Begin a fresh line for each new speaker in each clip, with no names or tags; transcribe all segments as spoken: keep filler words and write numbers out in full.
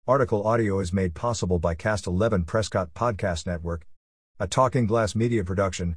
Article audio is made possible by Cast eleven Prescott Podcast Network, a Talking Glass media production.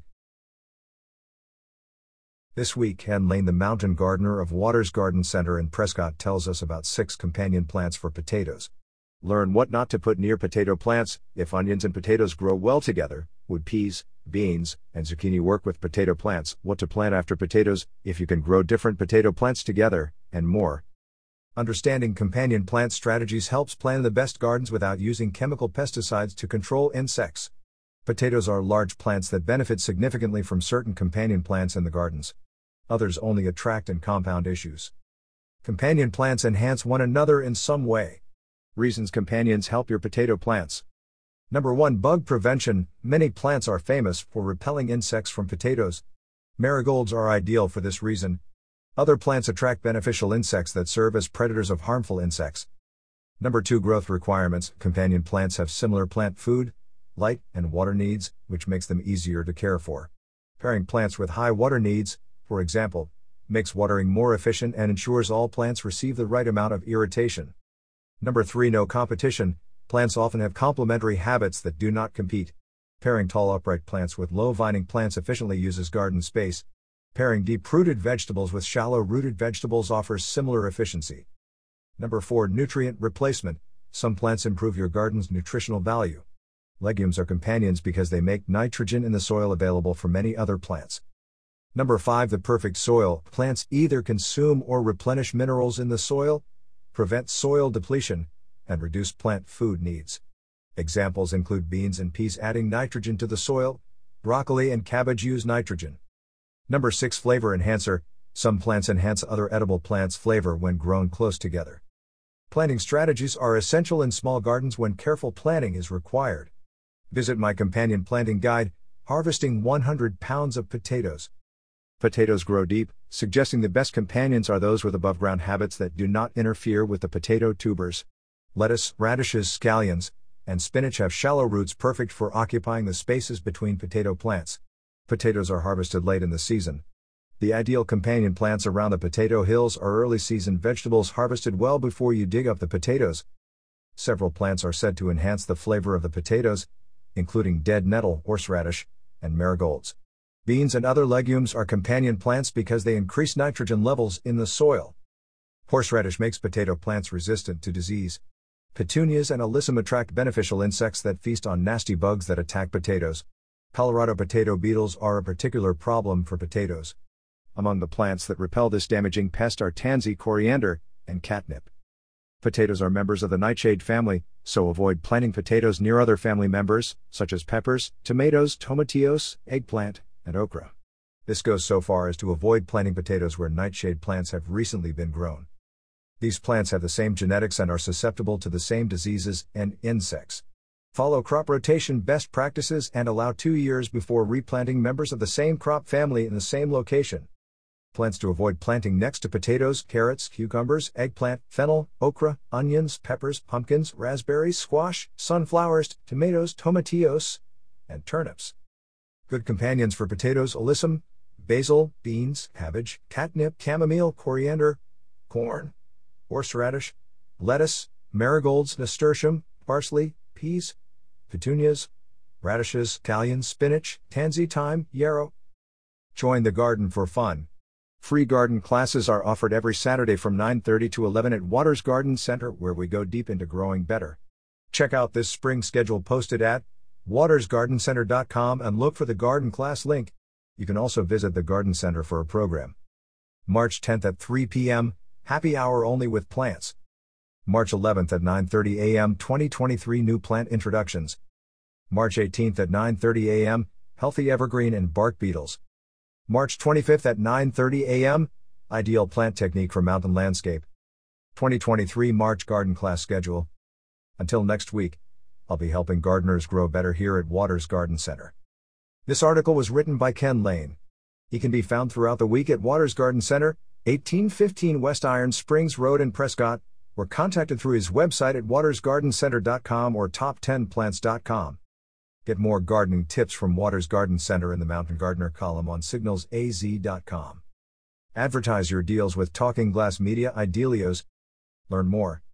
This week, Ken Lane, the mountain gardener of Waters Garden Center in Prescott, tells us about six companion plants for potatoes.
Learn what not to put near potato plants. If onions and potatoes grow well together, would peas, beans, and zucchini work with potato plants? What to plant after potatoes, if you can grow different potato plants together, and more.
Understanding companion plant strategies helps plan the best gardens without using chemical pesticides to control insects. Potatoes are large plants that benefit significantly from certain companion plants in the gardens. Others only attract and compound issues. Companion plants enhance one another in some way.
Reasons companions help your potato plants.
Number one. Bug prevention. Many plants are famous for repelling insects from potatoes. Marigolds are ideal for this reason. Other plants attract beneficial insects that serve as predators of harmful insects. Number two. Growth requirements. Companion plants have similar plant food, light, and water needs, which makes them easier to care for. Pairing plants with high water needs, for example, makes watering more efficient and ensures all plants receive the right amount of irrigation. Number three. No competition. Plants often have complementary habits that do not compete. Pairing tall upright plants with low vining plants efficiently uses garden space. Pairing deep-rooted vegetables with shallow-rooted vegetables offers similar efficiency. Number four. Nutrient replacement. Some plants improve your garden's nutritional value. Legumes are companions because they make nitrogen in the soil available for many other plants. Number five. The perfect soil. Plants either consume or replenish minerals in the soil, prevent soil depletion, and reduce plant food needs. Examples include beans and peas adding nitrogen to the soil. Broccoli and cabbage use nitrogen. Number six. Flavor enhancer. Some plants enhance other edible plants' flavor when grown close together. Planting strategies are essential in small gardens when careful planning is required. Visit my companion planting guide, Harvesting one hundred pounds of Potatoes.
Potatoes grow deep, suggesting the best companions are those with above-ground habits that do not interfere with the potato tubers.
Lettuce, radishes, scallions, and spinach have shallow roots perfect for occupying the spaces between potato plants. Potatoes are harvested late in the season. The ideal companion plants around the potato hills are early season vegetables harvested well before you dig up the potatoes. Several plants are said to enhance the flavor of the potatoes, including dead nettle, horseradish, and marigolds. Beans and other legumes are companion plants because they increase nitrogen levels in the soil. Horseradish makes potato plants resistant to disease. Petunias and alyssum attract beneficial insects that feast on nasty bugs that attack potatoes. Colorado potato beetles are a particular problem for potatoes.
Among the plants that repel this damaging pest are tansy, coriander, and catnip. Potatoes are members of the nightshade family, so avoid planting potatoes near other family members, such as peppers, tomatoes, tomatillos, eggplant, and okra.
This goes so far as to avoid planting potatoes where nightshade plants have recently been grown. These plants have the same genetics and are susceptible to the same diseases and insects. Follow crop rotation best practices and allow two years before replanting members of the same crop family in the same location. Plants to avoid planting next to potatoes: carrots, cucumbers, eggplant, fennel, okra, onions, peppers, pumpkins, raspberries, squash, sunflowers, tomatoes, tomatillos, and turnips. Good companions for potatoes: alyssum, basil, beans, cabbage, catnip, chamomile, coriander, corn, horseradish, lettuce, marigolds, nasturtium, parsley, peas, petunias, radishes, scallions, spinach, tansy, thyme, yarrow. Join the garden for fun.
Free garden classes are offered every Saturday from nine thirty to eleven at Waters Garden Center, where we go deep into growing better.
Check out this spring schedule posted at waters garden center dot com and look for the garden class link. You can also visit the garden center for a program. March tenth at three p.m., happy hour only with plants. March eleventh at nine thirty a.m. twenty twenty-three new plant introductions. March eighteenth at nine thirty a.m. healthy evergreen and bark beetles. March twenty-fifth at nine thirty a.m. ideal plant technique for mountain landscape. twenty twenty-three March garden class schedule. Until next week, I'll be helping gardeners grow better here at Waters Garden Center. This article was written by Ken Lane. He can be found throughout the week at Waters Garden Center, eighteen fifteen West Iron Springs Road in Prescott, or contacted through his website at waters garden center dot com or top ten plants dot com. Get more gardening tips from Waters Garden Center in the Mountain Gardener column on signals a z dot com. Advertise your deals with Talking Glass Media Idealios. Learn more